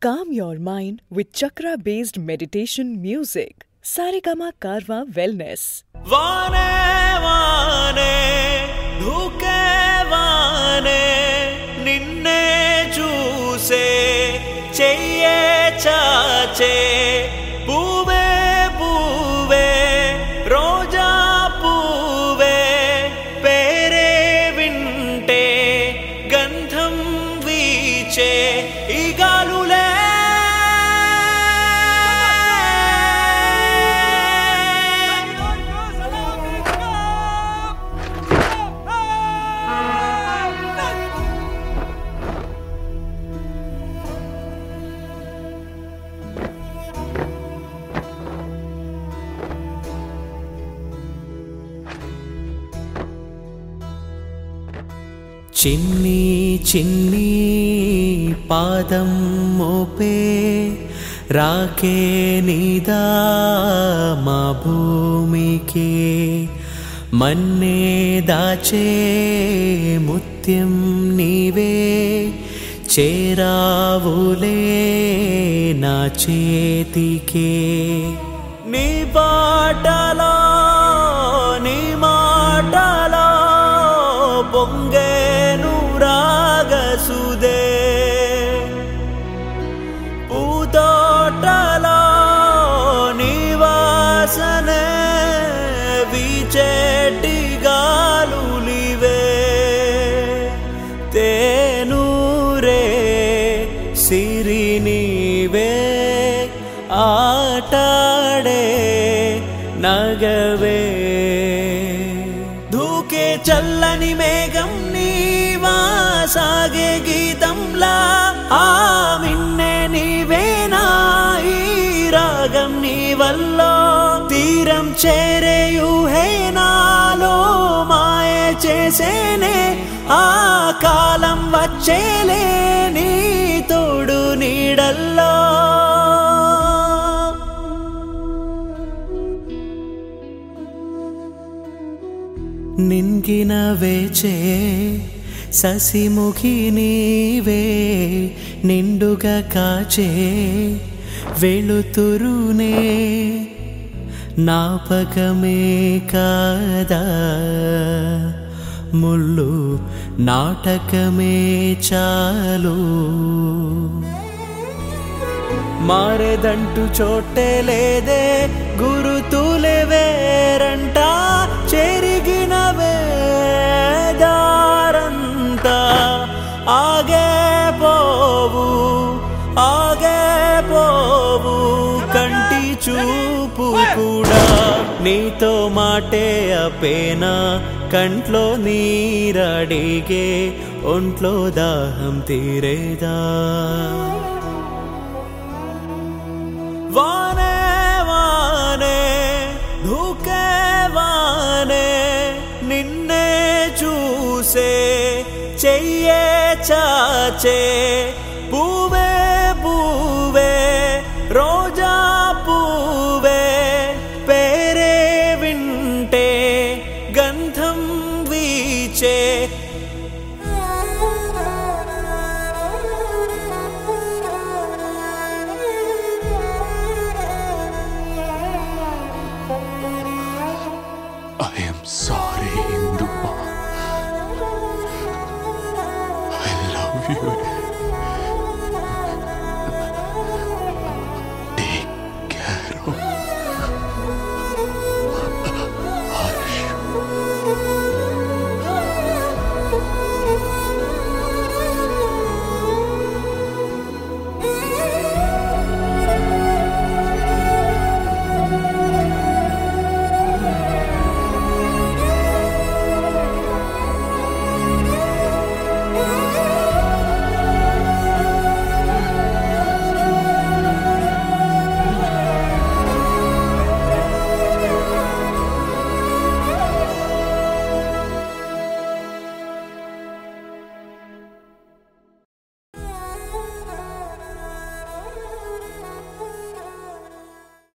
Calm your mind with chakra-based meditation music. Saregama Karwa Wellness. వానే వానే ధూకే వానే నిన్నే చూసే చెయ్యే చాచే పూవే పూవే రోజా పూవే పేరే వింటే గంధం వీచే ఈ గాలులే చిన్ని చిన్ని పాదం మోపే రాకే నీదా మా భూమికి మన్నే దాచే ముత్యం నీవే చేరావులే నా చేతికే నీ పాటలో నీ మాటలో పొంగేను రాగసుదే పూతోటలో నివాసనే వీచేటి గాలులివే తేనూరే సిరి నీవే ఆటాడే నగవే ధూకే చల్లని మేఘం నీవా సాగే గీతంలా ఆ మిన్నే నీవేనా ఈ రాగం నీ వల్లో తీరం చేరేయుహే నాలో మాయ చేసేనే ఆ కాలం వచ్చేలే నీ తోడు నీడల్లో నింగిన వేచే ససిముఖి నీవే నిండుగా కాచే వెలుతురునే నాపకమే కాదా ముళ్ళు నాటకమే చాలు మారేదంటూ చోటే లేదే గురుతులే వేరంట చెరిగిన వేదారంతా ఆగే పోవు కంటి చూపు కూడా నీతో మాటే అపేనా కంట్లో నీరడిగే ఒంట్లో దాహం తీరేదా వానే వానే ధూకే వానే నిన్నే చూసే చెయ్యే చాచే